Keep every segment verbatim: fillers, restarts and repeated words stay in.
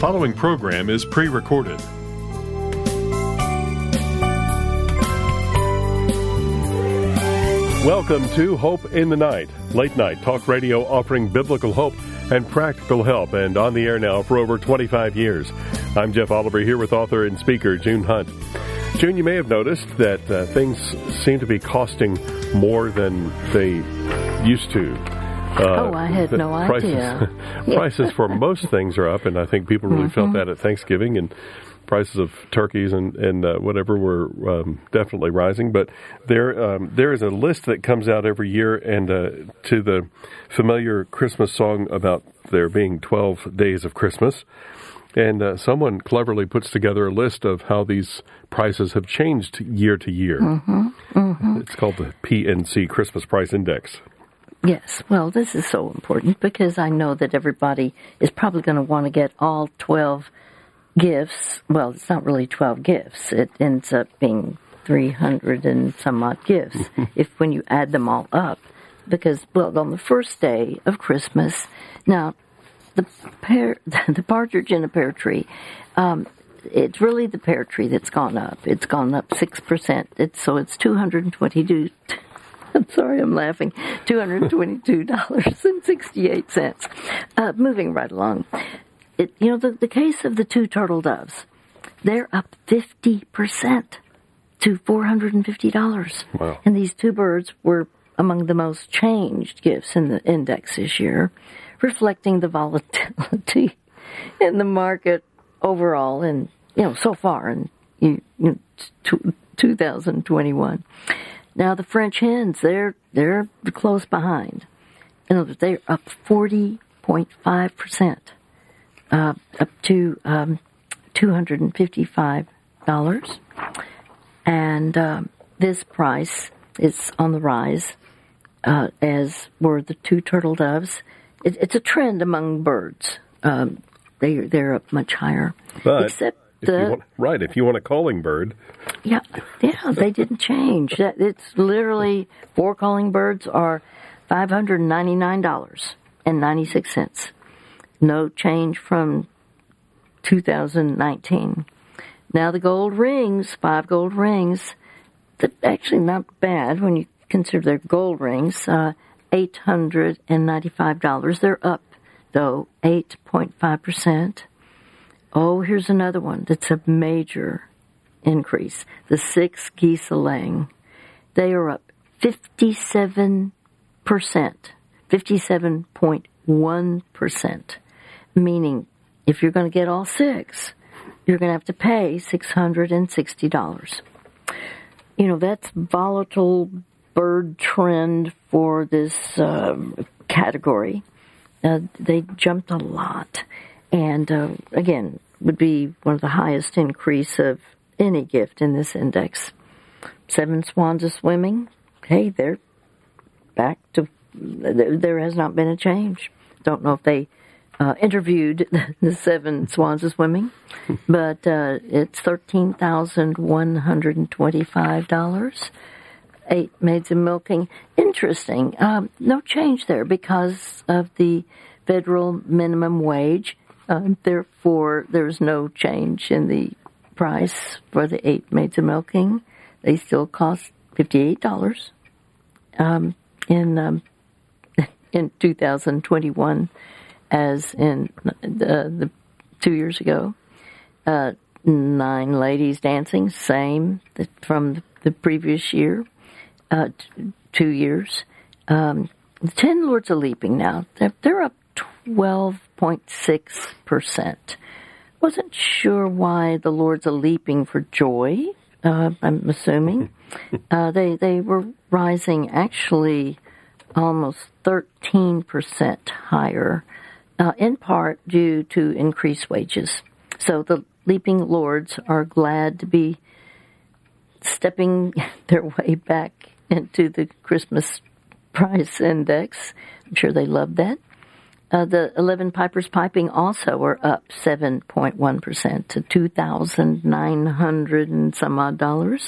following program is pre-recorded. Welcome to Hope in the Night, late night talk radio offering biblical hope and practical help, and on the air now for over twenty-five years. I'm Jeff Oliver here with author and speaker June Hunt. June, you may have noticed that uh, things seem to be costing more than they used to. Uh, oh, I had no prices, idea. Prices for most things are up, and I think people really mm-hmm. felt that at Thanksgiving, and prices of turkeys and, and uh, whatever were um, definitely rising. But there um, there is a list that comes out every year, and uh, to the familiar Christmas song about there being twelve days of Christmas. And uh, someone cleverly puts together a list of how these prices have changed year to year. Mm-hmm. Mm-hmm. It's called the P N C Christmas Price Index. Yes, well, this is so important because I know that everybody is probably going to want to get all twelve gifts. Well, it's not really twelve gifts. It ends up being three hundred and some odd gifts if when you add them all up. Because, well, on the first day of Christmas, now, the pear, the partridge in a pear tree, um, it's really the pear tree that's gone up. It's gone up six percent. It's, so it's two hundred twenty-two I'm sorry, I'm laughing. two hundred twenty-two dollars and sixty-eight cents. Uh, moving right along. It, you know, the, the case of the two turtle doves, they're up fifty percent to four hundred fifty dollars. Wow. And these two birds were among the most changed gifts in the index this year, reflecting the volatility in the market overall and, you know, so far in you, you know, two thousand twenty-one. Now, the French hens, they're they're close behind. In other words, they're up forty point five percent, uh, up to um, two hundred fifty-five dollars. And um, this price is on the rise, uh, as were the two turtle doves. It, it's a trend among birds. Um, they, they're up much higher. But Except if the, you want, right, if you want a calling bird. Yeah, yeah, they didn't change. It's literally, four calling birds are five hundred ninety-nine dollars and ninety-six cents. No change from two thousand nineteen. Now the gold rings, five gold rings, that's actually not bad when you consider they're gold rings, uh, eight hundred ninety-five dollars. They're up, though, eight point five percent. Oh, here's another one that's a major increase. The six geese a laying. They are up fifty-seven percent, fifty-seven point one percent, meaning if you're going to get all six, you're going to have to pay six hundred sixty dollars. You know, that's volatile bird trend for this uh, category. Uh, they jumped a lot. And, uh, again, would be one of the highest increase of any gift in this index. Seven swans a swimming. Hey, they're back to, there has not been a change. Don't know if they uh, interviewed the seven swans a swimming, but uh, it's thirteen thousand one hundred twenty-five dollars. Eight maids of milking. Interesting. Um, no change there because of the federal minimum wage. Uh, therefore, there's no change in the price for the eight maids of milking. They still cost fifty-eight dollars um, in um, in two thousand twenty-one, as in the, the two years ago. Uh, nine ladies dancing, same from the previous year, uh, t- two years. Um, ten lords of leaping now. They're, they're up twelve point six percent. Wasn't sure why the Lords are leaping for joy, uh, I'm assuming. Uh, they, they were rising actually almost thirteen percent higher, uh, in part due to increased wages. So the leaping lords are glad to be stepping their way back into the Christmas price index. I'm sure they love that. Uh, the eleven pipers piping also are up seven point one percent to two thousand nine hundred and some odd dollars.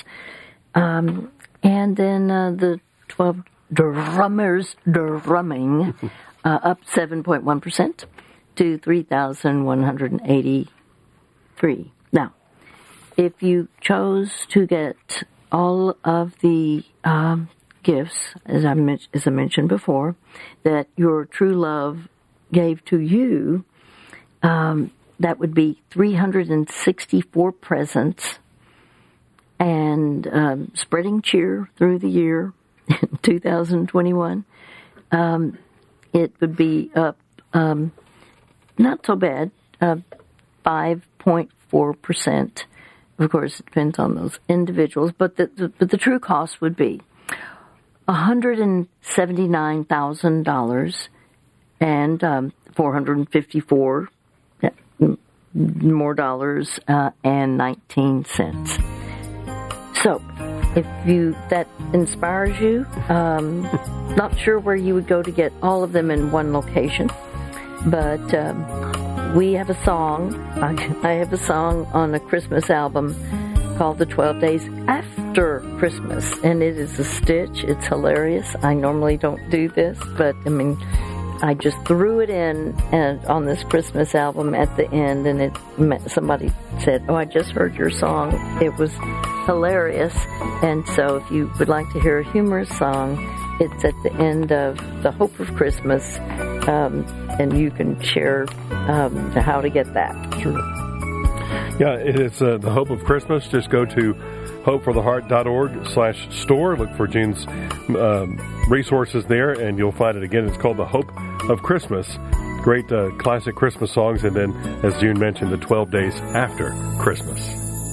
Um, and then uh, the twelve drummers drumming uh, up seven point one percent. to three thousand one hundred eighty-three. Now, if you chose to get all of the um, gifts, as I, men- as I mentioned before, that your true love gave to you, um, that would be three hundred sixty-four presents and um, spreading cheer through the year in two thousand twenty-one. Um, it would be up, um, not so bad, uh, five point four percent. Of course, it depends on those individuals, but the, the, but the true cost would be one hundred seventy-nine thousand dollars and um, four hundred fifty-four more dollars uh, and nineteen cents. So, if you that inspires you, um, not sure where you would go to get all of them in one location, but um, we have a song. I, I have a song on a Christmas album called "The twelve Days After Christmas," and it is a stitch. It's hilarious. I normally don't do this, but I mean, I just threw it in and on this Christmas album at the end, and it somebody said, "Oh, I just heard your song. It was hilarious." And so if you would like to hear a humorous song, it's at the end of The Hope of Christmas, um, and you can share um, how to get that. Sure. Yeah, it is uh, The Hope of Christmas. Just go to hope for the heart dot org slash store. Look for June's um, resources there, and you'll find it again. It's called The Hope of Christmas. Great uh, classic Christmas songs, and then, as June mentioned, the twelve days after Christmas.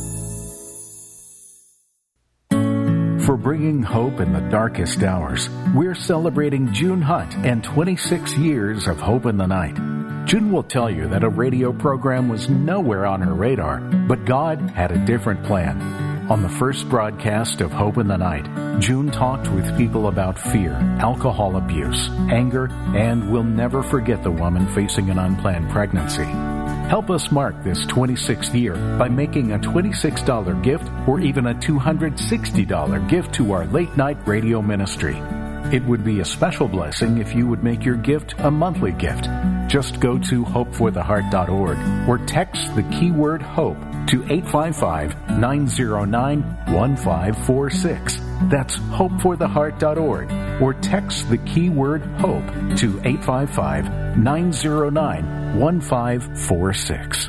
For bringing hope in the darkest hours, we're celebrating June Hunt and twenty-six years of Hope in the Night. June will tell you that a radio program was nowhere on her radar, but God had a different plan. On the first broadcast of Hope in the Night, June talked with people about fear, alcohol abuse, anger, and we'll never forget the woman facing an unplanned pregnancy. Help us mark this twenty-sixth year by making a twenty-six dollars gift or even a two hundred sixty dollars gift to our late night radio ministry. It would be a special blessing if you would make your gift a monthly gift. Just go to hope for the heart dot org or text the keyword HOPE to eight five five, nine zero nine, one five four six. That's hope for the heart dot org or text the keyword HOPE to eight five five, nine zero nine, one five four six.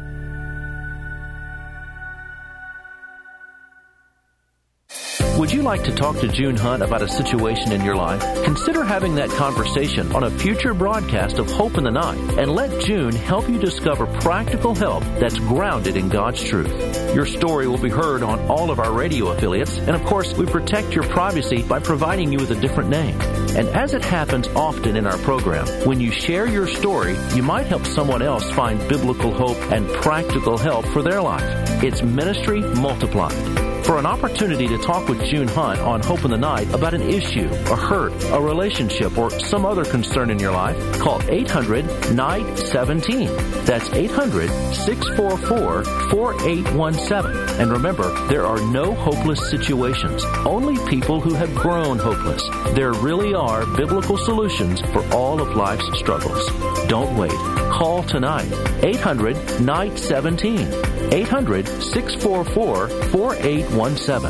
Would you like to talk to June Hunt about a situation in your life? Consider having that conversation on a future broadcast of Hope in the Night, and let June help you discover practical help that's grounded in God's truth. Your story will be heard on all of our radio affiliates, and of course, we protect your privacy by providing you with a different name. And as it happens often in our program, when you share your story, you might help someone else find biblical hope and practical help for their life. It's ministry multiplied. For an opportunity to talk with June Hunt on Hope in the Night about an issue, a hurt, a relationship, or some other concern in your life, call eight hundred, N I G H T, seventeen. That's eight hundred, six four four, four eight one seven. And remember, there are no hopeless situations, only people who have grown hopeless. There really are biblical solutions for all of life's struggles. Don't wait. Call tonight. eight hundred, N I G H T, seventeen. eight hundred, six four four, four eight one seven.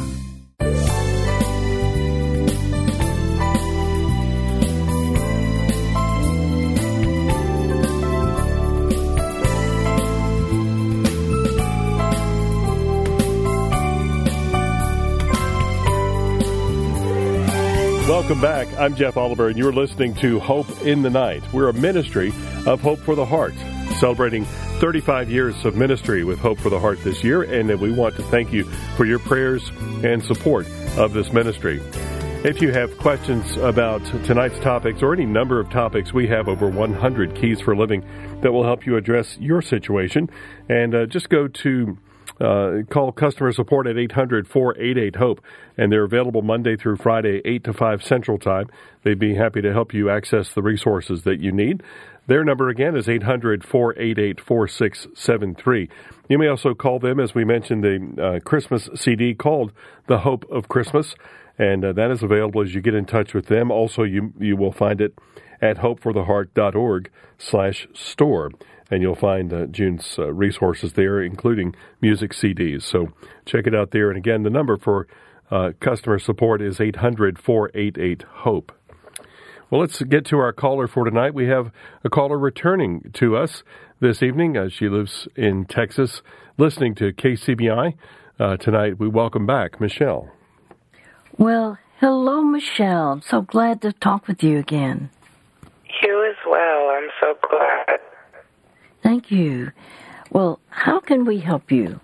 Welcome back. I'm Jeff Oliver, and you're listening to Hope in the Night. We're a ministry of Hope for the Heart, celebrating thirty-five years of ministry with Hope for the Heart this year, and we want to thank you for your prayers and support of this ministry. If you have questions about tonight's topics or any number of topics, we have over one hundred keys for living that will help you address your situation. And uh, just go to Uh, call customer support at eight hundred, four eight eight, HOPE, and they're available Monday through Friday, eight to five Central Time. They'd be happy to help you access the resources that you need. Their number again is eight hundred, four eight eight, four six seven three. You may also call them, as we mentioned, the uh, Christmas C D called The Hope of Christmas, and uh, that is available as you get in touch with them. Also, you you will find it at hope for the heart dot org slash store. and you'll find uh, June's uh, resources there, including music C Ds. So check it out there. And again, the number for uh, customer support is eight hundred, four eight eight, HOPE. Well, let's get to our caller for tonight. We have a caller returning to us this evening. Uh, she lives in Texas, listening to K C B I. Uh, tonight, we welcome back Michelle. Well, hello, Michelle. I'm so glad to talk with you again. You as well. I'm so glad. Thank you. Well, how can we help you?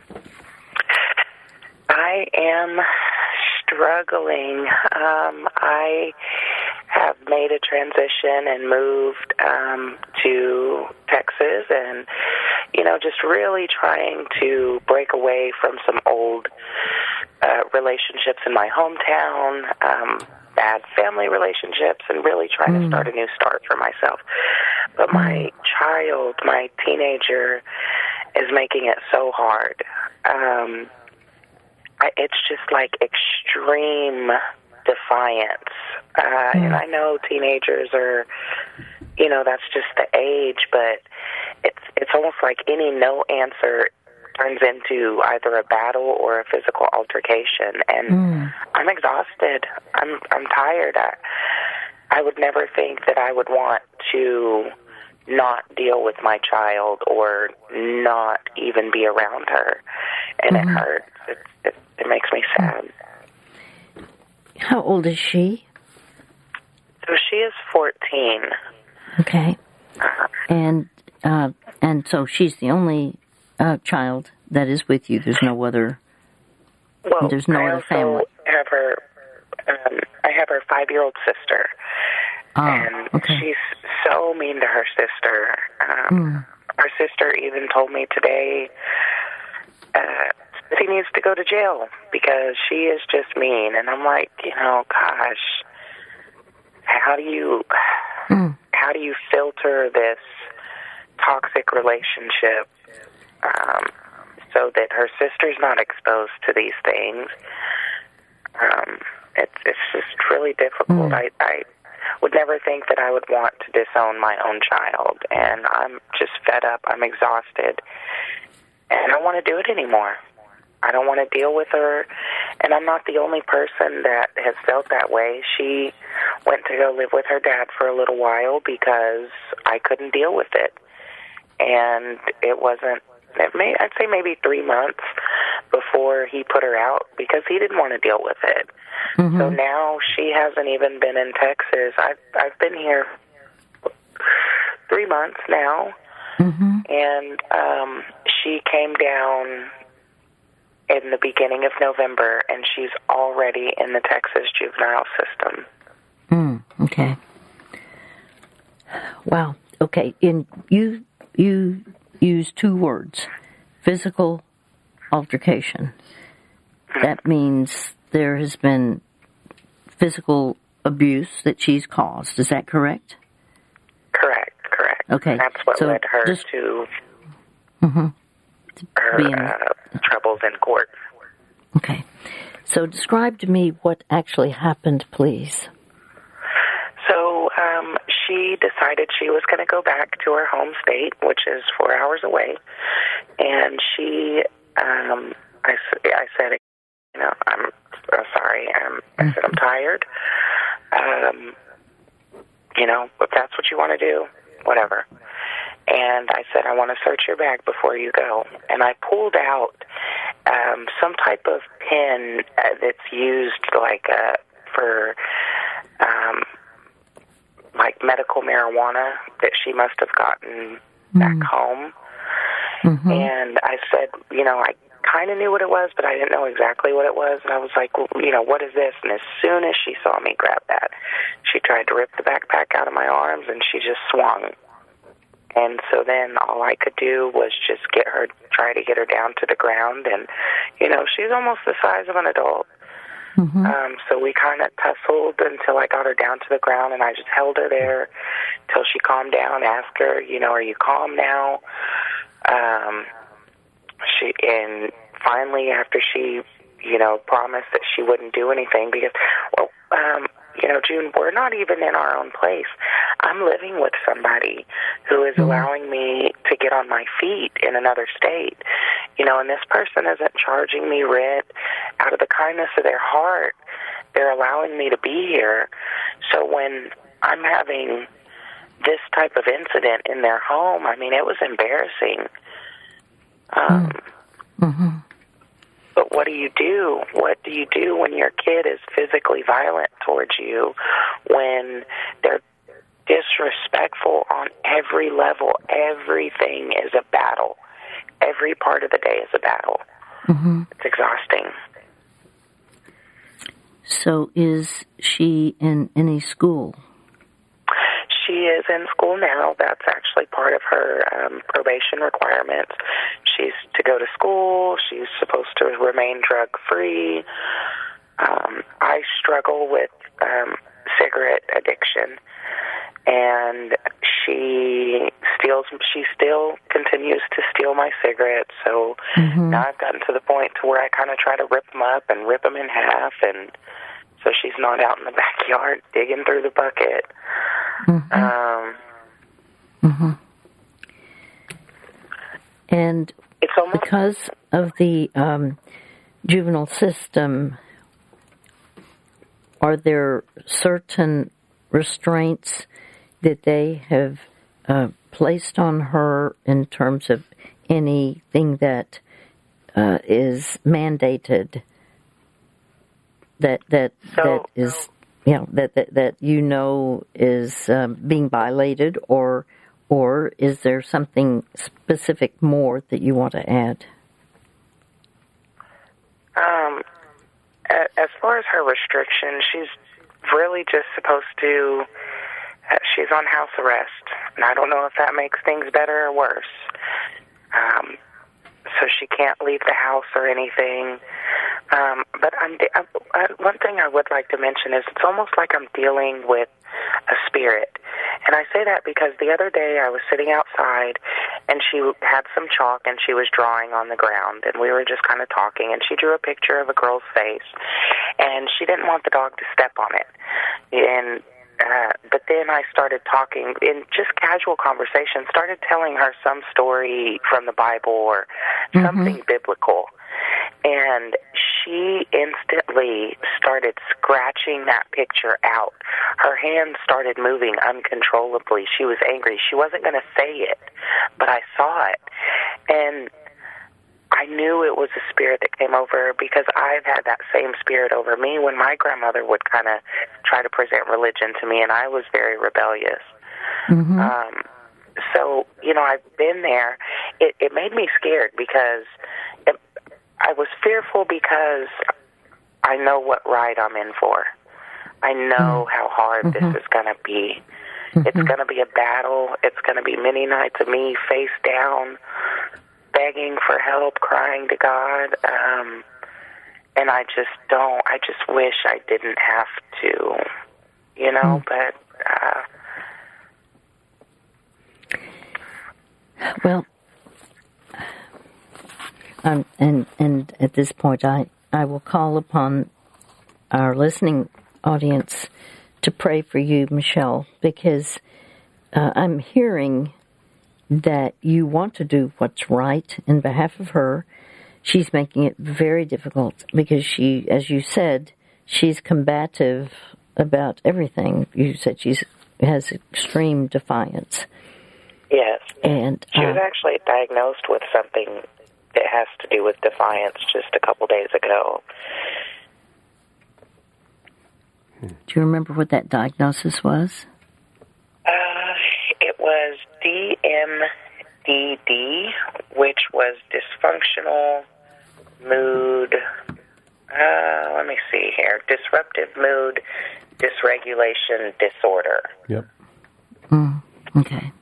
I am struggling. Um, I have made a transition and moved um, to Texas and, you know, just really trying to break away from some old uh, relationships in my hometown, um, bad family relationships, and really trying mm. to start a new start for myself. But my child, my teenager, is making it so hard. Um, I, it's just like extreme defiance. Uh, mm. And I know teenagers are, you know, that's just the age, but it's it's almost like any no answer turns into either a battle or a physical altercation. And mm. I'm exhausted. I'm I'm tired. I, I would never think that I would want to not deal with my child or not even be around her. And mm-hmm. it hurts. It, it, it makes me sad. How old is she? So she is fourteen. Okay. Uh, and uh, and so she's the only uh, child that is with you. There's no other. Well, there's no I other also family. Have her. Um, I have her five-year-old sister, ah, and okay. she's so mean to her sister. Um, mm. Her sister even told me today uh, that he needs to go to jail because she is just mean. And I'm like, you know, gosh, how do you mm. how do you filter this toxic relationship um, so that her sister's not exposed to these things? Um, it's it's just really difficult. Mm. I, I would never think that I would want to disown my own child, and I'm just fed up. I'm exhausted, and I don't want to do it anymore. I don't want to deal with her, and I'm not the only person that has felt that way. She went to go live with her dad for a little while because I couldn't deal with it, and it wasn't, it may, I'd say maybe three months before he put her out because he didn't want to deal with it. Mm-hmm. So now she hasn't even been in Texas. I've, I've been here three months now, mm-hmm. and um, she came down in the beginning of November, and she's already in the Texas juvenile system. Mm, okay. Wow. Okay. In you you use two words: physical altercation. That means there has been physical abuse that she's caused. Is that correct? Correct. Correct. Okay. That's what so led her just, to mm-hmm. her being, uh, troubles in court. Okay. So describe to me what actually happened, please. So um, she decided she was going to go back to her home state, which is four hours away. And she, um, I, I said, you know, I'm uh, sorry. I'm, I said, I'm tired. Um, you know, if that's what you want to do, whatever. And I said, I want to search your bag before you go. And I pulled out um, some type of pen uh, that's used like uh, for um, like medical marijuana that she must have gotten mm. back home. Mm-hmm. And I said, you know, I kind of knew what it was, but I didn't know exactly what it was. And I was like, well, you know, what is this? And as soon as she saw me grab that, she tried to rip the backpack out of my arms, and she just swung. And so then all I could do was just get her, try to get her down to the ground. And, you know, she's almost the size of an adult. Mm-hmm. Um, so we kind of tussled until I got her down to the ground, and I just held her there till she calmed down, asked her, you know, are you calm now? Um, she, and finally after she, you know, promised that she wouldn't do anything because, well, um, you know, June, we're not even in our own place. I'm living with somebody who is mm-hmm. allowing me to get on my feet in another state, you know, and this person isn't charging me rent. Out of the kindness of their heart, they're allowing me to be here. So when I'm having this type of incident in their home, I mean, it was embarrassing. Um, mm-hmm. But what do you do? What do you do when your kid is physically violent towards you, when they're disrespectful on every level? Everything is a battle. Every part of the day is a battle. Mm-hmm. It's exhausting. So is she in any school? She is in school now. That's actually part of her um, probation requirements. She's to go to school. She's supposed to remain drug-free. Um, I struggle with um, cigarette addiction, and she steals. She still continues to steal my cigarettes. So mm-hmm. now I've gotten to the point to where I kind of try to rip them up and rip them in half, and so she's not out in the backyard digging through the bucket. Mm-hmm. Um, mm-hmm. And it's almost because of the um, juvenile system, are there certain restraints that they have uh, placed on her in terms of anything that uh, is mandated that that so, that is you know that that, that you know is um, being violated, or or is there something specific more that you want to add? Um, as far as her restrictions, she's really just supposed to. Uh, she's on house arrest, and I don't know if that makes things better or worse. Um, so she can't leave the house or anything. Um, but I'm, I, I, one thing I would like to mention is it's almost like I'm dealing with a spirit. And I say that because the other day I was sitting outside, and she had some chalk, and she was drawing on the ground, and we were just kind of talking, and she drew a picture of a girl's face, and she didn't want the dog to step on it. And Uh, but then I started talking in just casual conversation, started telling her some story from the Bible or mm-hmm. something biblical. And she instantly started scratching that picture out. Her hands started moving uncontrollably. She was angry. She wasn't going to say it, but I saw it. And I knew it was a spirit that came over her because I've had that same spirit over me when my grandmother would kind of try to present religion to me, and I was very rebellious. Mm-hmm. Um, so, you know, I've been there. It, it made me scared because it, I was fearful because I know what ride I'm in for. I know mm-hmm. how hard mm-hmm. this is going to be. Mm-hmm. It's going to be a battle. It's going to be many nights of me face down, begging for help, crying to God, um, and I just don't, I just wish I didn't have to, you know, mm. but, uh... Well, um, and, and at this point, I, I will call upon our listening audience to pray for you, Michelle, because uh, I'm hearing that you want to do what's right in behalf of her. She's making it very difficult because she, as you said, she's combative about everything. You said she has extreme defiance. Yes. And she was uh, actually diagnosed with something that has to do with defiance just a couple days ago. Do you remember what that diagnosis was? Uh, it was D M D D, which was dysfunctional mood, uh, let me see here, disruptive mood dysregulation disorder. Yep. Mm, okay.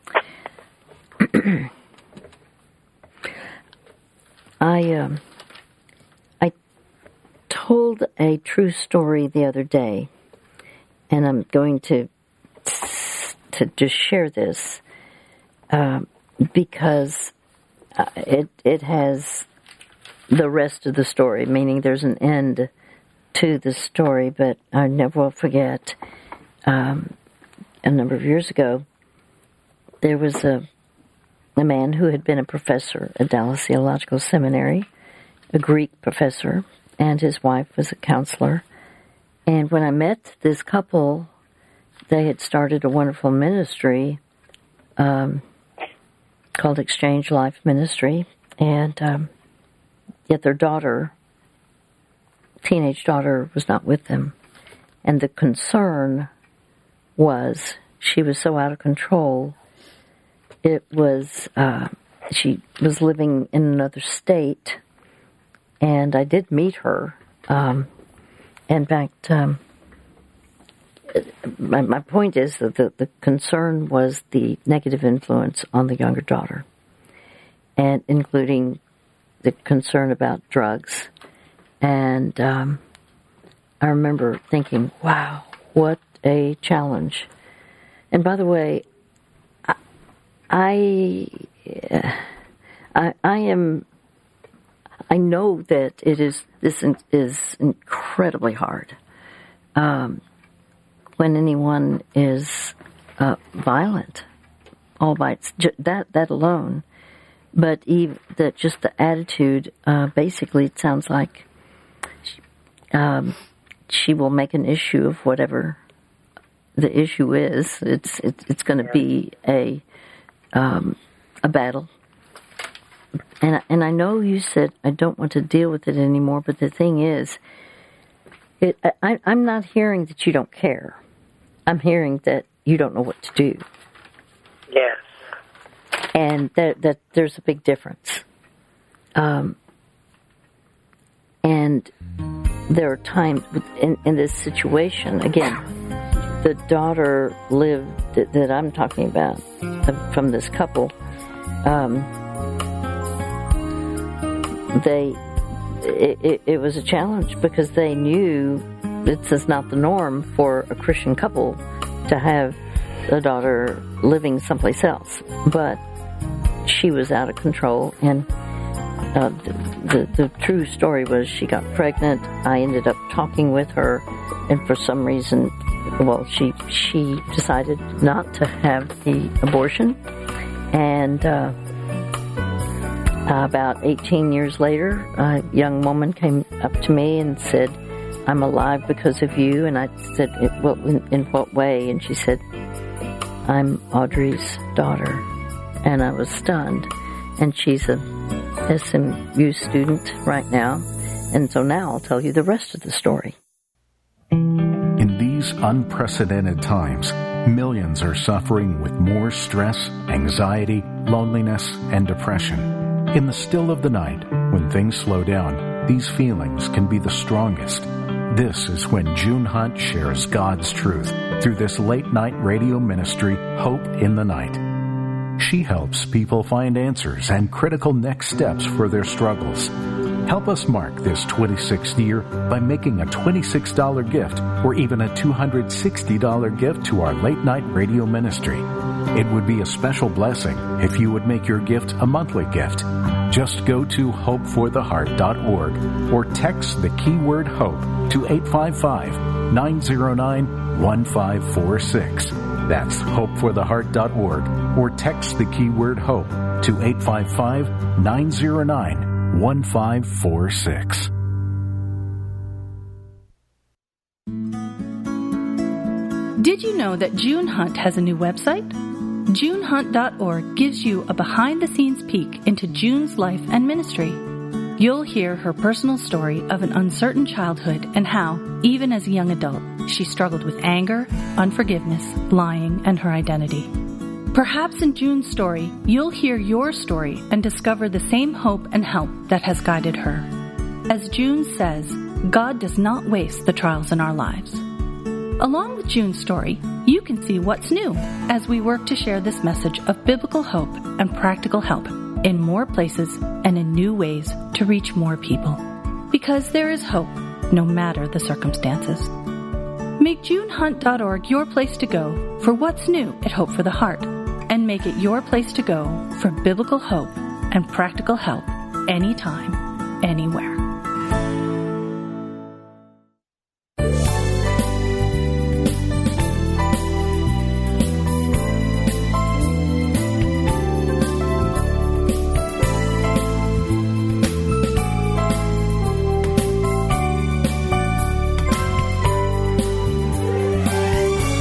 I, um, I told a true story the other day, and I'm going to to just share this uh, because uh, it it has the rest of the story, meaning there's an end to this story, but I never will forget. Um, a number of years ago, there was a a man who had been a professor at Dallas Theological Seminary, a Greek professor, and his wife was a counselor. And when I met this couple, they had started a wonderful ministry um, called Exchange Life Ministry, and um, yet their daughter, teenage daughter, was not with them. And the concern was she was so out of control. It was, uh, she was living in another state, and I did meet her. Um, in fact, um, my, my point is that the, the concern was the negative influence on the younger daughter, and including the concern about drugs. And um, I remember thinking, wow, what a challenge. And by the way, I, I, I am, I know that it is, this is incredibly hard. Um, when anyone is uh, violent, all by its, that, that alone, but even that just the attitude, uh, basically it sounds like um, she will make an issue of whatever the issue is. It's, it's, it's going to be a, Um, a battle. And, and I know you said, I don't want to deal with it anymore, but the thing is, it, I, I'm not hearing that you don't care. I'm hearing that you don't know what to do. Yes. And that, that there's a big difference. Um, and there are times in, in this situation, again, the daughter lived, that, that I'm talking about, from this couple, um, they, it, it, it was a challenge because they knew this is not the norm for a Christian couple to have a daughter living someplace else. But she was out of control, and uh, the, the, the true story was she got pregnant. I ended up talking with her, and for some reason, well, she she decided not to have the abortion, and uh, about eighteen years later, a young woman came up to me and said, "I'm alive because of you." And I said, "Well, in, in what way?" And she said, "I'm Audrey's daughter." And I was stunned. And she's a S M U student right now, and so now I'll tell you the rest of the story. In these unprecedented times, millions are suffering with more stress, anxiety, loneliness, and depression. In the still of the night, when things slow down, these feelings can be the strongest. This is when June Hunt shares God's truth through this late-night radio ministry, Hope in the Night. She helps people find answers and critical next steps for their struggles. Help us mark this twenty-sixth year by making a twenty-six dollars gift or even a two hundred sixty dollars gift to our late-night radio ministry. It would be a special blessing if you would make your gift a monthly gift. Just go to hope for the heart dot org or text the keyword HOPE to eight five five, nine zero nine, one five four six. That's hope for the heart dot org or text the keyword HOPE to eight five five, nine zero nine, one five four six. Did you know that June Hunt has a new website? June Hunt dot org gives you a behind-the-scenes peek into June's life and ministry. You'll hear her personal story of an uncertain childhood and how, even as a young adult, she struggled with anger, unforgiveness, lying, and her identity. Perhaps in June's story, you'll hear your story and discover the same hope and help that has guided her. As June says, God does not waste the trials in our lives. Along with June's story, you can see what's new as we work to share this message of biblical hope and practical help in more places and in new ways to reach more people. Because there is hope, no matter the circumstances. Make June Hunt dot org your place to go for what's new at Hope for the Heart, and make it your place to go for biblical hope and practical help anytime, anywhere.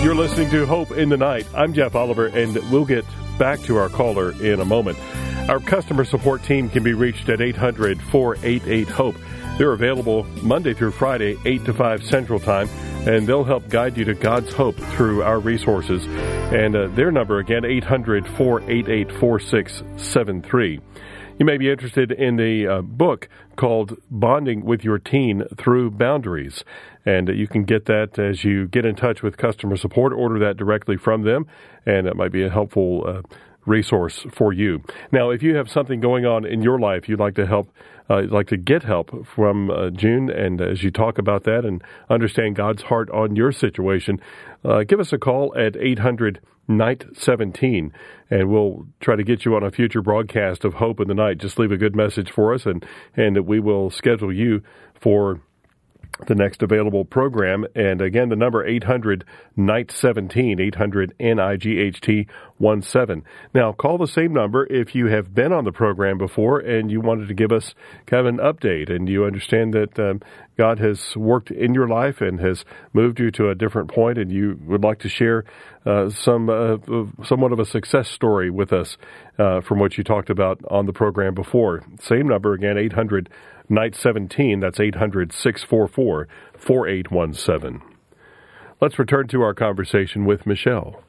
You're listening to Hope in the Night. I'm Jeff Oliver, and we'll get back to our caller in a moment. Our customer support team can be reached at eight hundred, four eight eight, HOPE. They're available Monday through Friday, eight to five Central Time, and they'll help guide you to God's hope through our resources. And uh, their number, again, eight hundred, four eight eight, four six seven three. You may be interested in the uh, book called Bonding with Your Teen Through Boundaries. And uh, you can get that as you get in touch with customer support. Order that directly from them, and it might be a helpful uh, resource for you. Now, if you have something going on in your life you'd like to help, uh, you'd like to get help from uh, June, and as you talk about that and understand God's heart on your situation, uh, give us a call at eight hundred, night seventeen, and we'll try to get you on a future broadcast of Hope in the Night. Just leave a good message for us, and, and we will schedule you for the next available program. And again, the number eight hundred, night seventeen, eight hundred, N I G H T seventeen. Now, call the same number if you have been on the program before and you wanted to give us kind of an update, and you understand that um, God has worked in your life and has moved you to a different point, and you would like to share uh, some uh, somewhat of a success story with us uh, from what you talked about on the program before. Same number again, eight hundred, night seventeen. That's eight hundred, six four four, four eight one seven. Let's return to our conversation with Michelle.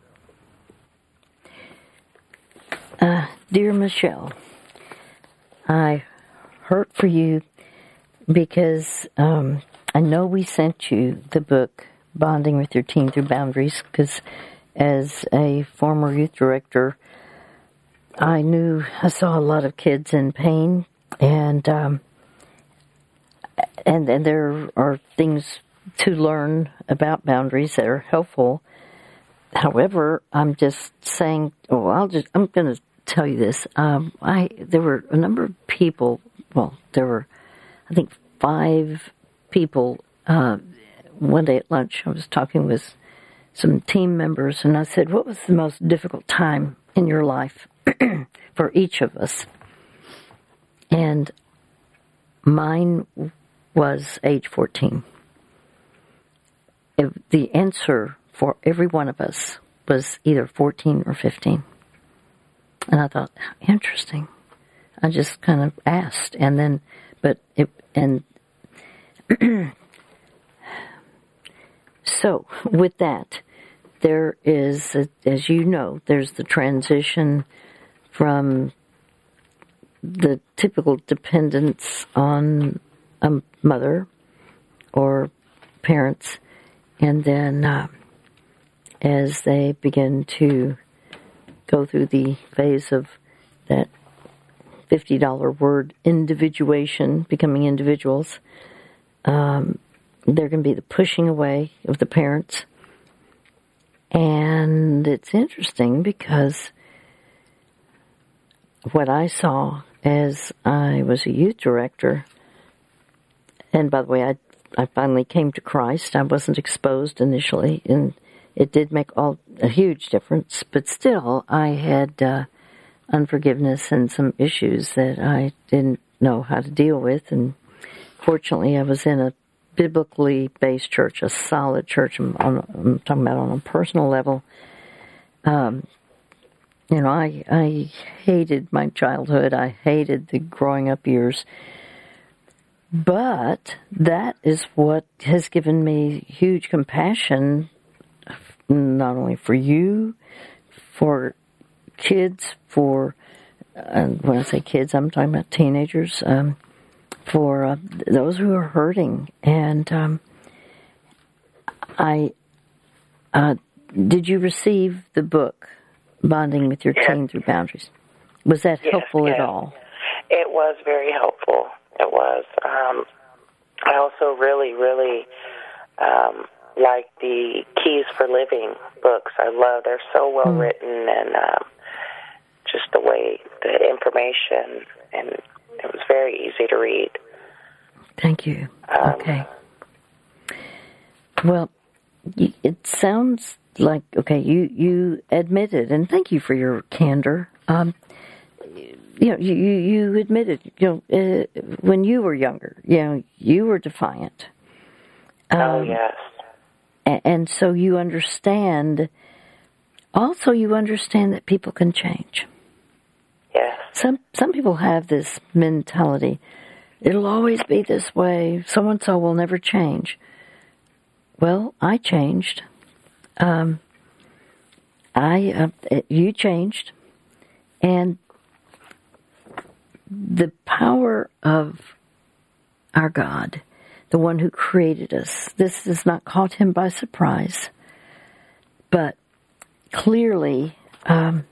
Uh, dear Michelle, I hurt for you because um, I know we sent you the book, Bonding with Your Teen Through Boundaries, because as a former youth director, I knew I saw a lot of kids in pain, and um, and and there are things to learn about boundaries that are helpful. However, I'm just saying, oh, I'll just, I'm going to tell you this. Um, I, there were a number of people, well, there were, I think, five people. Uh, one day at lunch, I was talking with some team members, and I said, what was the most difficult time in your life for each of us? And mine was age fourteen. If the answer for every one of us was either fourteen or fifteen. And I thought, interesting. I just kind of asked, and then, but it, and so with that, there is, as you know, there's the transition from the typical dependence on a mother or parents, and then uh, as they begin to go through the phase of that fifty dollar word, individuation, becoming individuals, um, there can be the pushing away of the parents. And it's interesting because what I saw as I was a youth director, and by the way, I I finally came to Christ. I wasn't exposed initially, and it did make all a huge difference. But still, I had uh, unforgiveness and some issues that I didn't know how to deal with. And fortunately, I was in a biblically based church, a solid church. I'm, on, I'm talking about on a personal level. Um, you know, I I hated my childhood. I hated the growing up years. But that is what has given me huge compassion, not only for you, for kids, for, uh, when I say kids, I'm talking about teenagers, um, for uh, those who are hurting. And um, I, uh, did you receive the book, Bonding with Your Yes. Teen Through Boundaries? Was that Yes, helpful yes. at all? It was very helpful. It was. Um, I also really, really um, like the Keys for Living books. I love. They're so well mm. written, and um, just the way the information, and it was very easy to read. Thank you. Um, okay. Well, it sounds like okay. You you admitted, and thank you for your candor. Um, You know, you, you admitted, you know, uh, when you were younger, you know, you were defiant. Um, oh, yes. and so you understand, also you understand that people can change. Yes. Some some people have this mentality, it'll always be this way, so-and-so will never change. Well, I changed. Um, I uh, you changed. And the power of our God, the one who created us, this has not caught him by surprise. But clearly, um,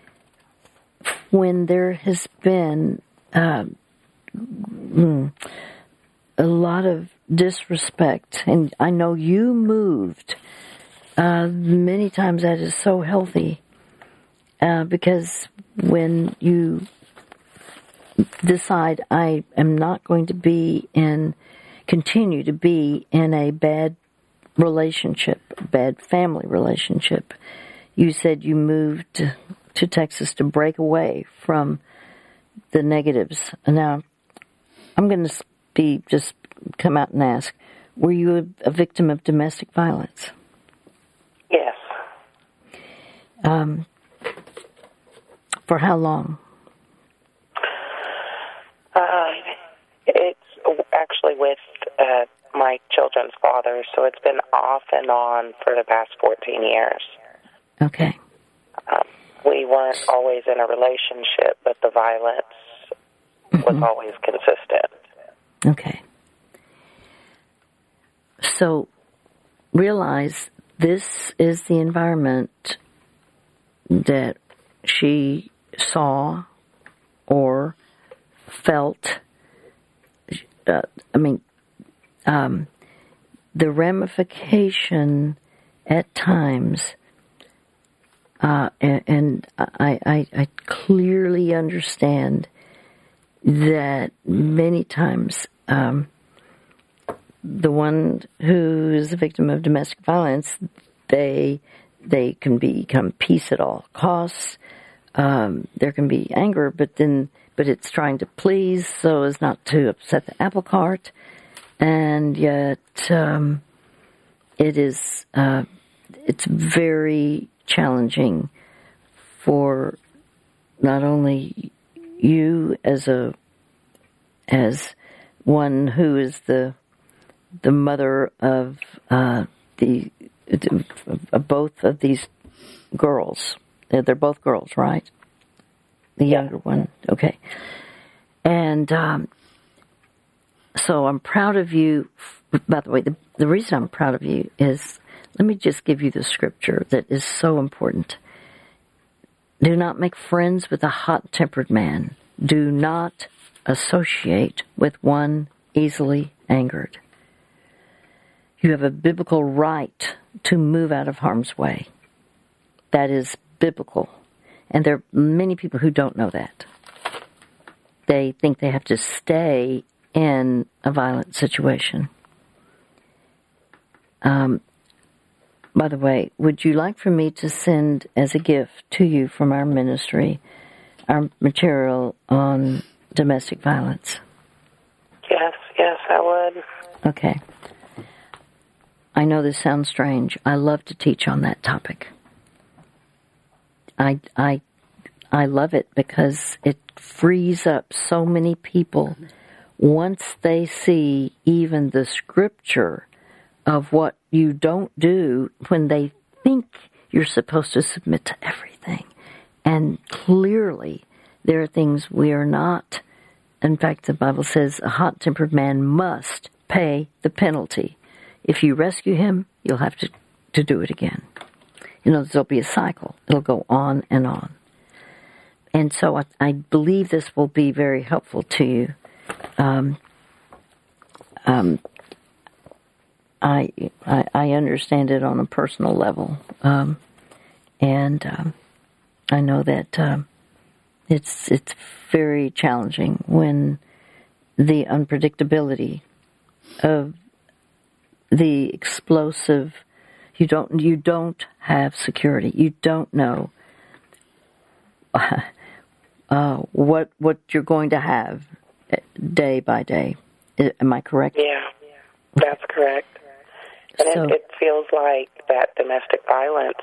when there has been uh, a lot of disrespect, and I know you moved, uh, many times that is so healthy, uh, because when you decide I am not going to be in, continue to be in a bad relationship, bad family relationship, you said you moved to, to Texas to break away from the negatives. Now, I'm going to be, just come out and ask, were you a, a victim of domestic violence? Yes. Um, for how long? Uh, it's actually with uh, my children's father, so it's been off and on for the past fourteen years. Okay. Um, we weren't always in a relationship, but the violence was mm-hmm. always consistent. Okay. So realize this is the environment that she saw or felt. Uh, I mean, um, the ramification at times, uh, and, and I, I, I clearly understand that many times um, the one who is a victim of domestic violence, they they can become peace at all costs. Um, there can be anger, but then but it's trying to please so as not to upset the apple cart, and yet um, it is uh, it's very challenging for not only you as a as one who is the the mother of uh, the of both of these girls. They're both girls, right? The younger one, okay. And um, so I'm proud of you. By the way, the, the reason I'm proud of you is, let me just give you the scripture that is so important. Do not make friends with a hot-tempered man. Do not associate with one easily angered. You have a biblical right to move out of harm's way. That is biblical. And there are many people who don't know that. They think they have to stay in a violent situation. Um, by the way, would you like for me to send as a gift to you from our ministry our material on domestic violence? Yes, yes, I would. Okay. I know this sounds strange. I love to teach on that topic. I, I, I love it because it frees up so many people once they see even the scripture of what you don't do when they think you're supposed to submit to everything. And clearly, there are things we are not. In fact, the Bible says a hot-tempered man must pay the penalty. If you rescue him, you'll have to, to do it again. You know, there'll be a cycle. It'll go on and on. And so I, I believe this will be very helpful to you. Um, um, I, I I understand it on a personal level. Um, and um, I know that um, it's it's very challenging when the unpredictability of the explosive, you don't you don't have security. You don't know uh, what what you're going to have day by day. Am I correct? Yeah, that's correct. And so, it, it's feels like that domestic violence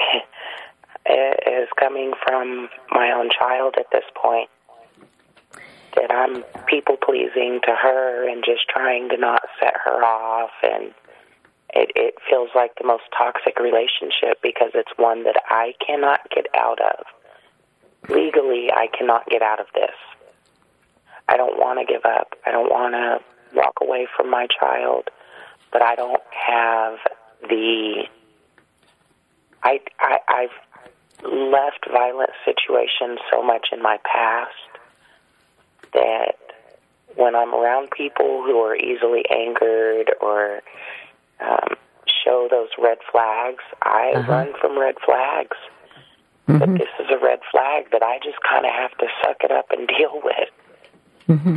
is coming from my own child at this point. That I'm people-pleasing to her and just trying to not set her off, and it, it feels like the most toxic relationship because it's one that I cannot get out of. Legally, I cannot get out of this. I don't want to give up. I don't want to walk away from my child, but I don't have the... I, I, I've left violent situations so much in my past that when I'm around people who are easily angered or um, show those red flags, I uh-huh. run from red flags. Mm-hmm. But this is a red flag that I just kind of have to suck it up and deal with. Mm-hmm.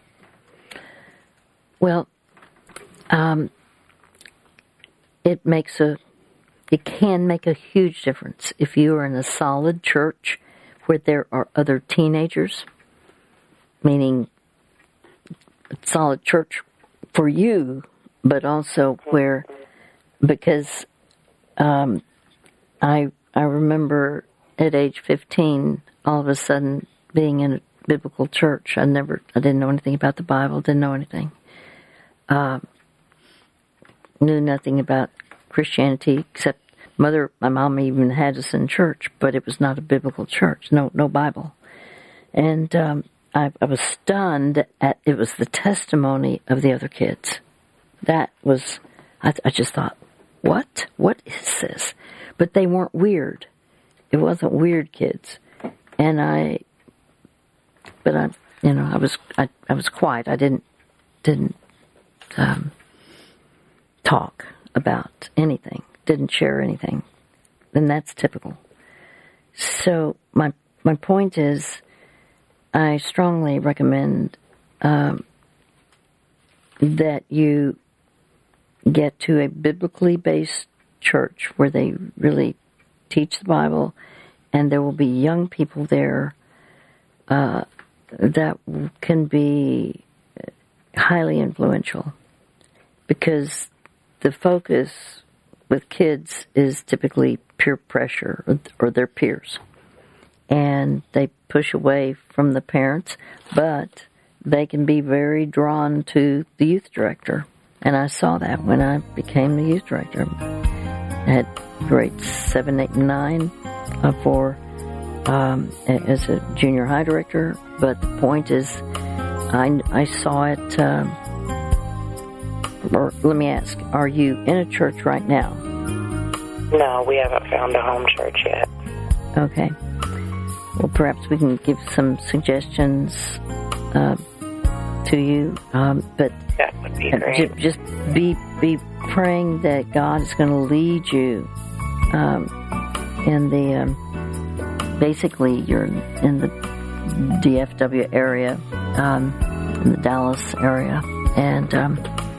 Well, um, it makes a, it can make a huge difference if you are in a solid church where there are other teenagers, meaning solid church for you, but also where, because um, I I remember at age fifteen, all of a sudden being in a biblical church. I never, I didn't know anything about the Bible, didn't know anything. Uh, knew nothing about Christianity except mother, my mom even had us in church, but it was not a biblical church, no no Bible. And um, I, I was stunned at, it was the testimony of the other kids. That was, I, I just thought, what? What is this? But they weren't weird. It wasn't weird kids. And I, but I, you know, I was, I, I was quiet. I didn't, didn't, um, talk about anything. Didn't share anything. And that's typical. So my, my point is, I strongly recommend um, that you get to a biblically based church where they really teach the Bible, and there will be young people there uh, that can be highly influential, because the focus with kids is typically peer pressure or, or their peers. And they push away from the parents, but they can be very drawn to the youth director. And I saw that when I became the youth director. I had grades seven, eight, and nine uh, for um, as a junior high director. But the point is, I, I saw it. Um, or let me ask: are you in a church right now? No, we haven't found a home church yet. Okay. Well, perhaps we can give some suggestions uh, to you, um, but that would be great. Just be be praying that God is going to lead you um, in the um, basically you're in the D F W area, um, in the Dallas area, and um,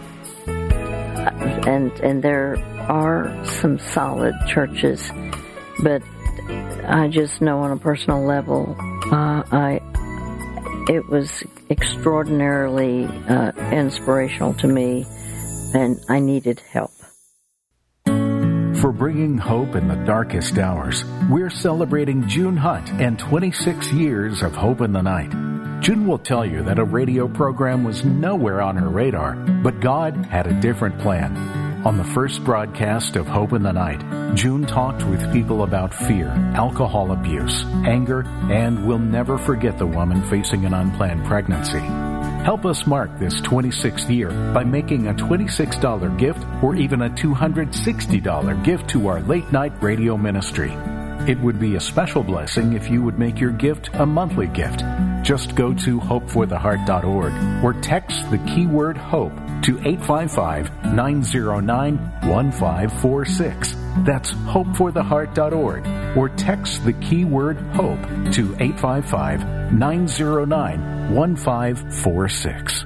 and and there are some solid churches, but I just know on a personal level, uh, I it was extraordinarily uh, inspirational to me, and I needed help. For bringing hope in the darkest hours, we're celebrating June Hunt and twenty-six years of Hope in the Night. June will tell you that a radio program was nowhere on her radar, but God had a different plan. On the first broadcast of Hope in the Night, June talked with people about fear, alcohol abuse, anger, and we'll never forget the woman facing an unplanned pregnancy. Help us mark this twenty-sixth year by making a twenty-six dollars gift or even a two hundred sixty dollars gift to our late night radio ministry. It would be a special blessing if you would make your gift a monthly gift. Just go to hope for the heart dot org or text the keyword HOPE to eight five five, nine zero nine, one five four six. That's hope for the heart dot org or text the keyword HOPE to eight five five, nine zero nine, one five four six.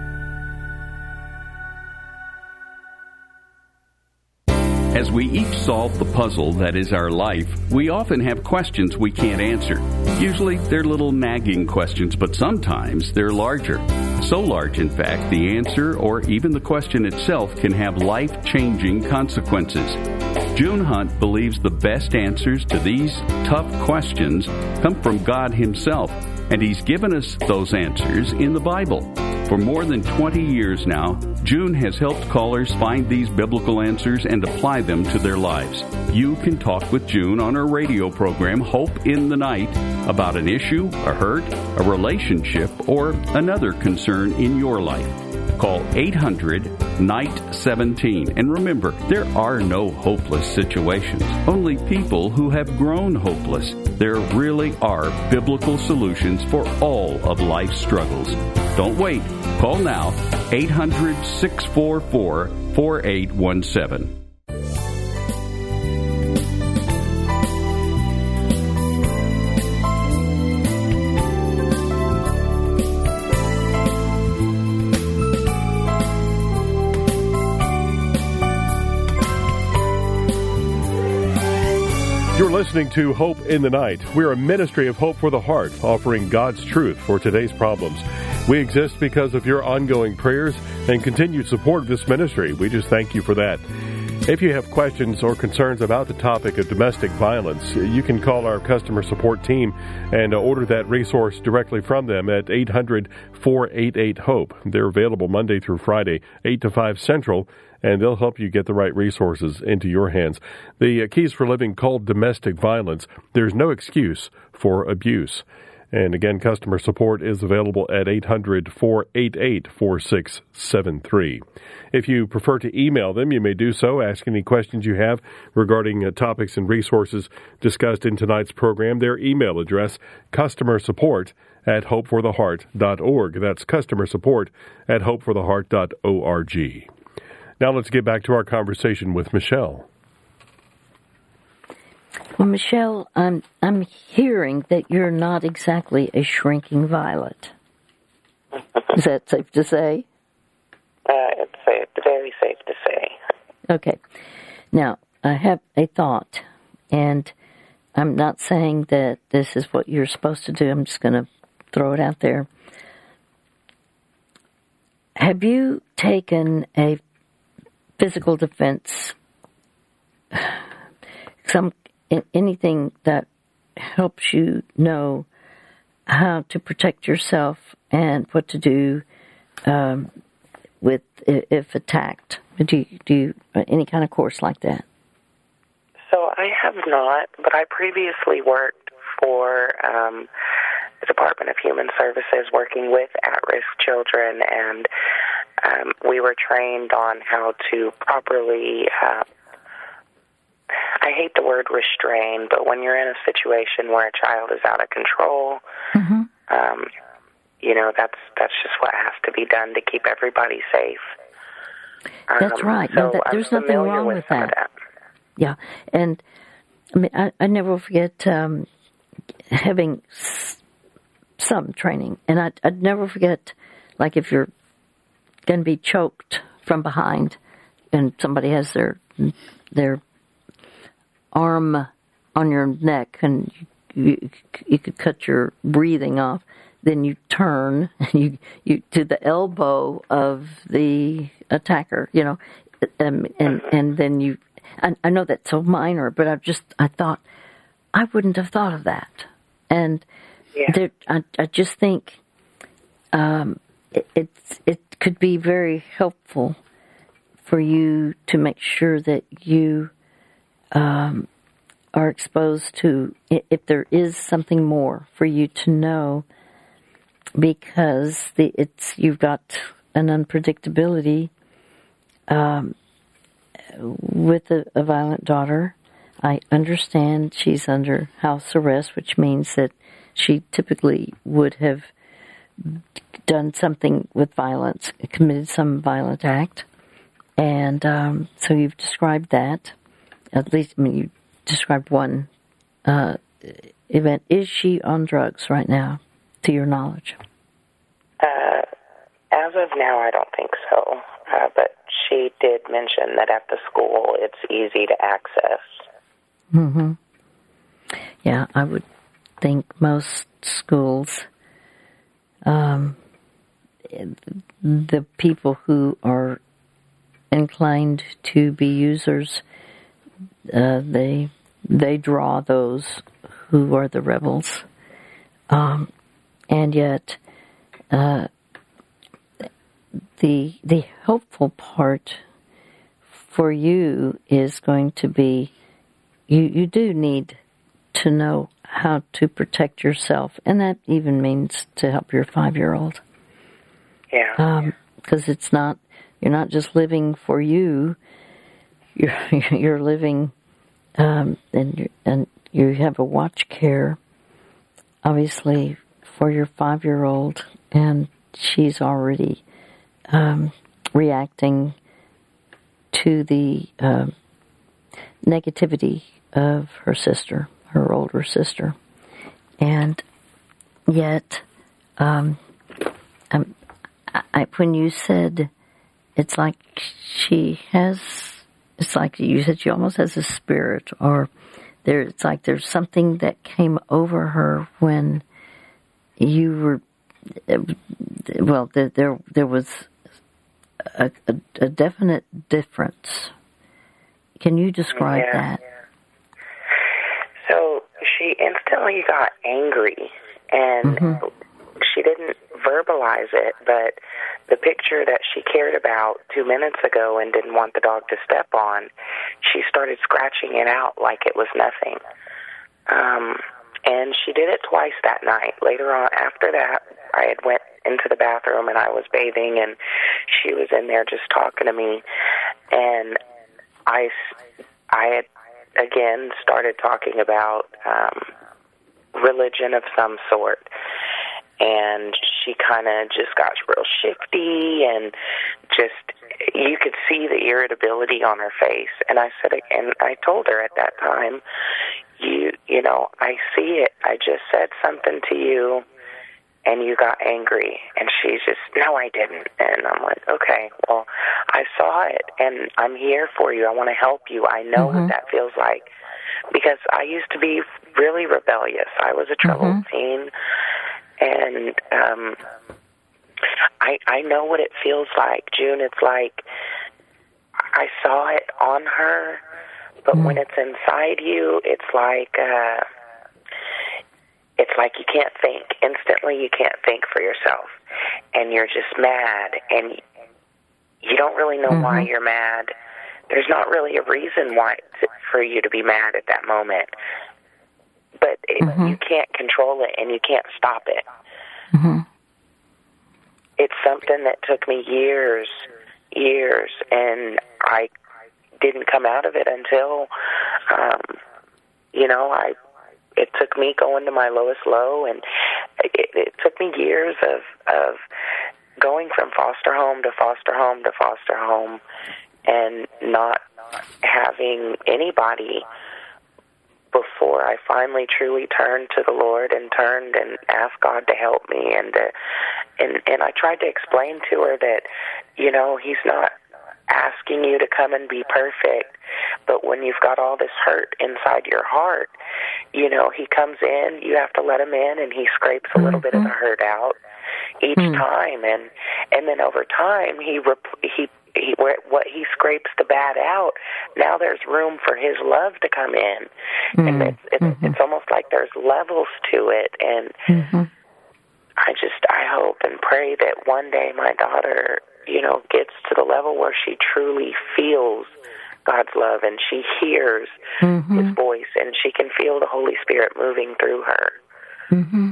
As we each solve the puzzle that is our life, we often have questions we can't answer. Usually they're little nagging questions, but sometimes they're larger. So large, in fact, the answer or even the question itself can have life-changing consequences. June Hunt believes the best answers to these tough questions come from God Himself, and He's given us those answers in the Bible. For more than twenty years now, June has helped callers find these biblical answers and apply them to their lives. You can talk with June on her radio program, Hope in the Night, about an issue, a hurt, a relationship, or another concern in your life. Call eight hundred night seventeen. And remember, there are no hopeless situations, only people who have grown hopeless. There really are biblical solutions for all of life's struggles. Don't wait. Call now, eight hundred, six four four, four eight one seven. You're listening to Hope in the Night. We're a ministry of hope for the heart, offering God's truth for today's problems. We exist because of your ongoing prayers and continued support of this ministry. We just thank you for that. If you have questions or concerns about the topic of domestic violence, you can call our customer support team and order that resource directly from them at eight hundred, four eight eight, HOPE. They're available Monday through Friday, eight to five Central, and they'll help you get the right resources into your hands. The Keys for Living called domestic violence. There's no excuse for abuse. And again, customer support is available at eight hundred, four eight eight, four six seven three. If you prefer to email them, you may do so. Ask any questions you have regarding uh, topics and resources discussed in tonight's program. Their email address, customer support at hope for the heart dot org. That's customer support at hope for the heart dot org. Now let's get back to our conversation with Michelle. Well, Michelle, I'm I'm hearing that you're not exactly a shrinking violet. Is that safe to say? Uh, it's safe, very safe to say. Okay. Now, I have a thought, and I'm not saying that this is what you're supposed to do. I'm just going to throw it out there. Have you taken a physical defense, some anything that helps you know how to protect yourself and what to do um, with if attacked? Do you, do you, any kind of course like that? So I have not, but I previously worked for um, the Department of Human Services working with at-risk children, and um, we were trained on how to properly uh, I hate the word restrain, but when you're in a situation where a child is out of control, mm-hmm. um, you know, that's that's just what has to be done to keep everybody safe. That's um, right. So no, that, there's nothing wrong with, with that. that. Yeah, and I mean, I, I never forget um, having s- some training, and I'd, I'd never forget, like if you're going to be choked from behind, and somebody has their their arm on your neck, and you, you, you could cut your breathing off. Then you turn and you, you to the elbow of the attacker, you know, um, and and then you. I, I know that's so minor, but I just I thought I wouldn't have thought of that, and yeah. there, I I just think um, it, it's it could be very helpful for you to make sure that you. Um, are exposed to, if there is something more for you to know, because the, it's you've got an unpredictability um, with a, a violent daughter. I understand she's under house arrest, which means that she typically would have done something with violence, committed some violent act, and um, so you've described that. At least, I mean, you described one uh, event. Is she on drugs right now, to your knowledge? Uh, as of now, I don't think so. Uh, but she did mention that at the school it's easy to access. Mm-hmm. Yeah, I would think most schools, um, the people who are inclined to be users, uh, they they draw those who are the rebels, um, and yet uh, the the helpful part for you is going to be you you do need to know how to protect yourself, and that even means to help your five-year-old. Yeah. Um, because it's not, you're not just living for you, you're, you're living, um, and, you and you have a watch care, obviously, for your five-year-old, and she's already um, reacting to the uh, negativity of her sister, her older sister. And yet, um, um, I, when you said it's like she has, it's like you said she almost has a spirit, or there, it's like there's something that came over her when you were, well, there there, there was a, a, a definite difference. Can you describe yeah. that? So she instantly got angry, and mm-hmm. she didn't verbalize it, but the picture that she cared about two minutes ago and didn't want the dog to step on, she started scratching it out like it was nothing. Um, and she did it twice that night. Later on, after that, I had went into the bathroom and I was bathing, and she was in there just talking to me, and I, I had, again, started talking about um, religion of some sort. And she kind of just got real shifty, and just, you could see the irritability on her face. And I said, and I told her at that time, you, you know, I see it. I just said something to you, and you got angry. And she's just, no, I didn't. And I'm like, okay, well, I saw it, and I'm here for you. I want to help you. I know mm-hmm. what that feels like, because I used to be really rebellious. I was a troubled mm-hmm. teen. And um, I I know what it feels like, June. It's like I saw it on her, but mm. when it's inside you, it's like uh, it's like you can't think. Instantly, you can't think for yourself, and you're just mad, and you don't really know mm-hmm. why you're mad. There's not really a reason why to, for you to be mad at that moment. But it, mm-hmm. you can't control it, and you can't stop it. Mm-hmm. It's something that took me years, years, and I didn't come out of it until, um, you know, I. It took me going to my lowest low, and it, it took me years of of going from foster home to foster home to foster home, and not having anybody before I finally truly turned to the Lord and turned and asked God to help me. And, uh, and, and I tried to explain to her that, you know, He's not asking you to come and be perfect, but when you've got all this hurt inside your heart, you know, He comes in, you have to let Him in, and He scrapes a little mm-hmm. bit of the hurt out each mm-hmm. time. And, and then over time, He, rep- he, He, where, what he scrapes the bad out, now there's room for His love to come in. Mm-hmm. And it's, it's, mm-hmm. it's almost like there's levels to it. And mm-hmm. I just, I hope and pray that one day my daughter, you know, gets to the level where she truly feels God's love, and she hears mm-hmm. His voice, and she can feel the Holy Spirit moving through her. Mm-hmm.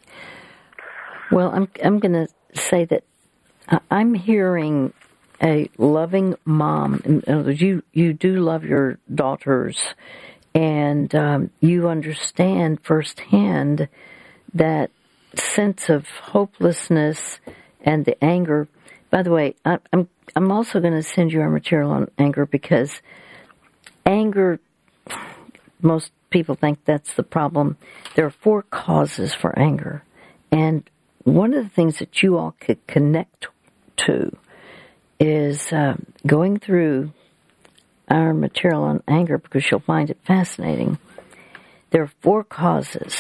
Well, I'm, I'm going to say that I'm hearing a loving mom. You you do love your daughters, and um, you understand firsthand that sense of hopelessness and the anger. By the way, I, I'm I'm also going to send you our material on anger, because anger, most people think that's the problem. There are four causes for anger, and one of the things that you all could connect to is uh, going through our material on anger, because you'll find it fascinating. There are four causes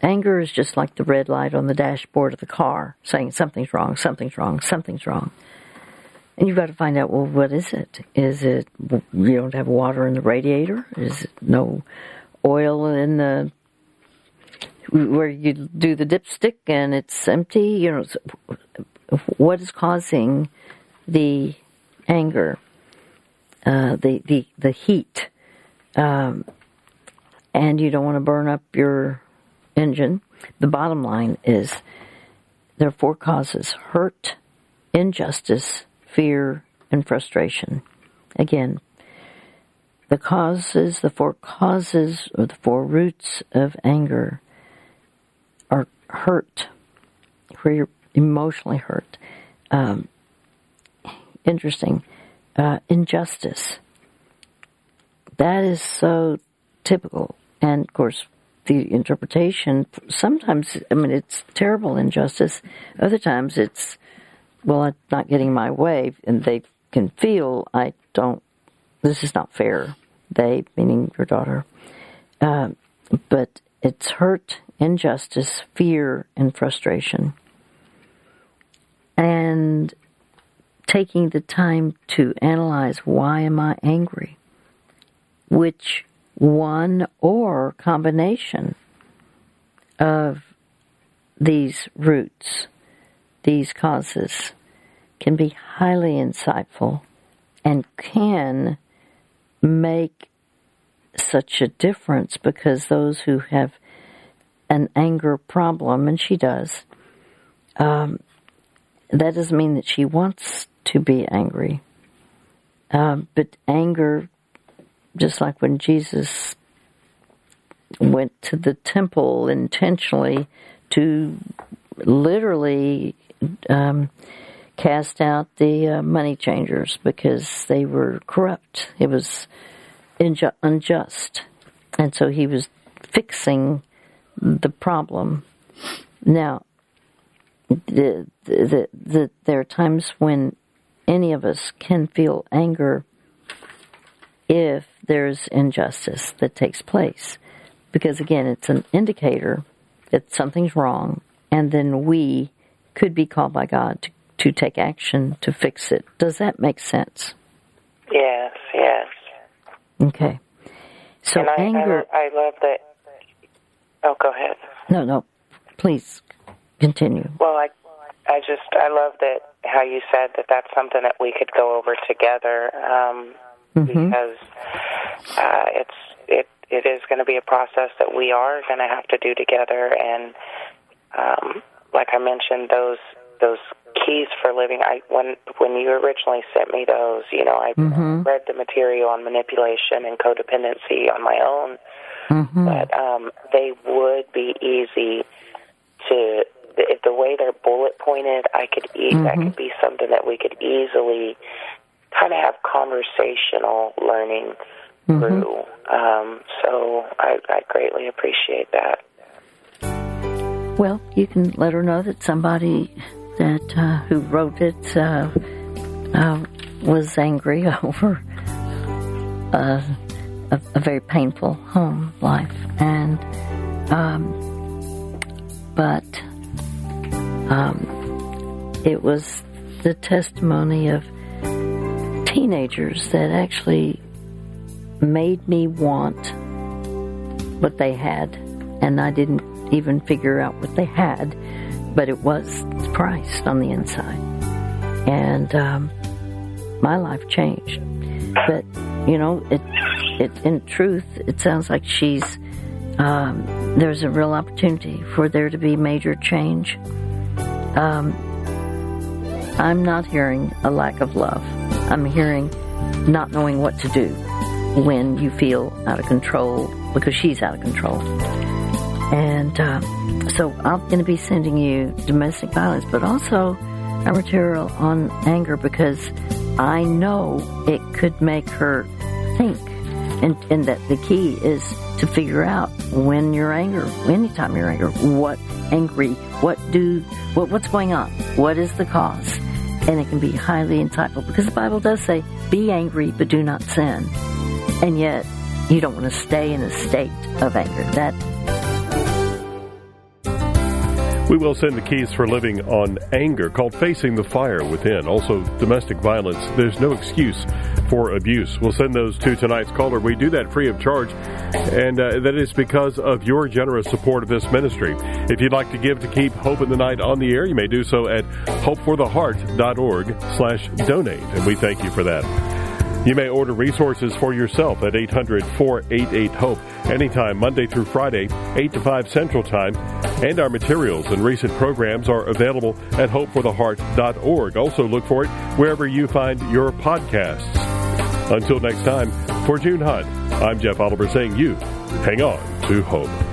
anger is just like the red light on the dashboard of the car saying something's wrong, something's wrong, something's wrong. And you've got to find out, well, what is it? Is it you don't have water in the radiator? Is it no oil in the where you do the dipstick and it's empty? You know, what is causing the anger, uh, the the the heat, um, and you don't want to burn up your engine. The bottom line is there are four causes: hurt, injustice, fear, and frustration. Again, the causes, the four causes, or the four roots of anger are hurt, where you're emotionally hurt. Um, interesting. Uh, injustice. That is so typical. And, of course, the interpretation, sometimes, I mean, it's terrible injustice. Other times it's, well, I'm not getting my way, and they can feel, I don't, this is not fair. They, meaning your daughter. Uh, but it's hurt, injustice, fear, and frustration. And taking the time to analyze, why am I angry? Which one or combination of these roots, these causes, can be highly insightful and can make such a difference, because those who have an anger problem, and she does, um, that doesn't mean that she wants to be angry. Um, but anger, just like when Jesus went to the temple intentionally to literally um, cast out the uh, money changers because they were corrupt. It was inju- unjust. And so he was fixing the problem. Now, the, the, the, there are times when any of us can feel anger if there's injustice that takes place. Because, again, it's an indicator that something's wrong, and then we could be called by God to, to take action to fix it. Does that make sense? Yes, yes. Okay. So and I, anger... I, I love that... Oh, go ahead. No, no. Please continue. Well, I, I just, I love that how you said that that's something that we could go over together, um, mm-hmm. because uh, it's it it is going to be a process that we are going to have to do together. And um, like I mentioned, those those keys for living. I when when you originally sent me those, you know, I mm-hmm. read the material on manipulation and codependency on my own. Mm-hmm. But um, they would be easy to, if the way they're bullet pointed, I could e- mm-hmm. that could be something that we could easily kind of have conversational learning mm-hmm. through. Um, so I, I greatly appreciate that. Well, you can let her know that somebody that uh, who wrote it uh, uh, was angry over uh A, a very painful home life, and um, but um, it was the testimony of teenagers that actually made me want what they had, and I didn't even figure out what they had, but it was Christ on the inside, and um, my life changed. But you know, it. It, in truth, it sounds like she's, um, there's a real opportunity for there to be major change. Um, I'm not hearing a lack of love. I'm hearing not knowing what to do when you feel out of control, because she's out of control. And uh, so I'm going to be sending you domestic violence, but also a material on anger, because I know it could make her think. And, and that the key is to figure out when you're angry, anytime you're angry, what angry, what do, what, what's going on? What is the cause? And it can be highly insightful, because the Bible does say, be angry, but do not sin. And yet, you don't want to stay in a state of anger. That We will send the keys for living on anger, called Facing the Fire Within. Also, domestic violence. There's no excuse for abuse. We'll send those to tonight's caller. We do that free of charge, and uh, that is because of your generous support of this ministry. If you'd like to give to keep Hope in the Night on the air, you may do so at hopefortheheart.org slash donate, and we thank you for that. You may order resources for yourself at eight hundred, four eight eight, HOPE anytime, Monday through Friday, eight to five Central Time. And our materials and recent programs are available at hope for the heart dot org. Also look for it wherever you find your podcasts. Until next time, for June Hunt, I'm Jeff Oliver saying you hang on to hope.